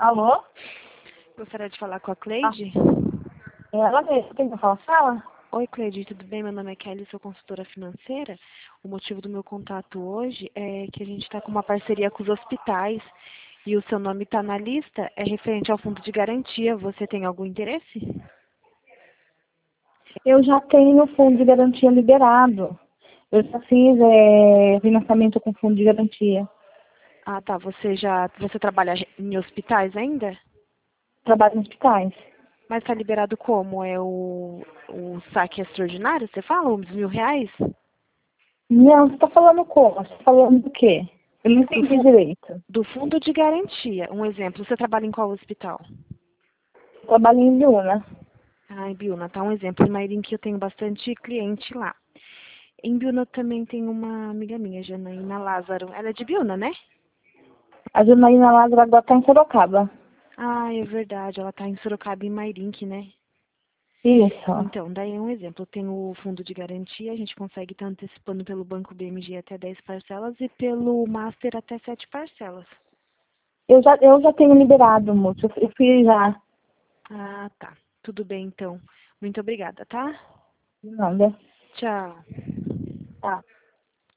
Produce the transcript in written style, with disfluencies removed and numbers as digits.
Alô? Gostaria de falar com a Ah, Cleide? é ela mesmo. Quem que fala? Fala. Oi, Cleide, tudo bem? Meu nome é Kelly, sou consultora financeira. O motivo do meu contato hoje é que a gente está com uma parceria com os hospitais e o seu nome está na lista, é referente ao fundo de garantia. Você tem algum interesse? Eu já tenho fundo de garantia liberado. Eu já fiz financiamento com fundo de garantia. Ah, tá. Você trabalha em hospitais ainda? Trabalho em hospitais. Mas está liberado como? É o saque extraordinário, você fala? Uns R$ 1.000? Não, você está falando como? Você está falando do quê? Eu não Do, entendi fu- direito. do fundo de garantia. Um exemplo, você trabalha em qual hospital? Eu trabalho em Biúna. Ah, em Biúna, tá um exemplo. Em Mairim que eu tenho bastante cliente lá. Em Biúna também tem uma amiga minha, Janaína Lázaro. Ela é de Biúna, né? A Janaína Lázaro agora está em Sorocaba. Ah, é verdade. Ela tá em Sorocaba e em Mairink, né? Isso. Então, daí é um exemplo. Eu tenho o fundo de garantia, a gente consegue estar antecipando pelo Banco BMG até 10 parcelas e pelo Master até 7 parcelas. Eu já tenho liberado, moço. Eu fiz já. Ah, tá. Tudo bem, então. Muito obrigada, tá? Nada. Tchau. Tá.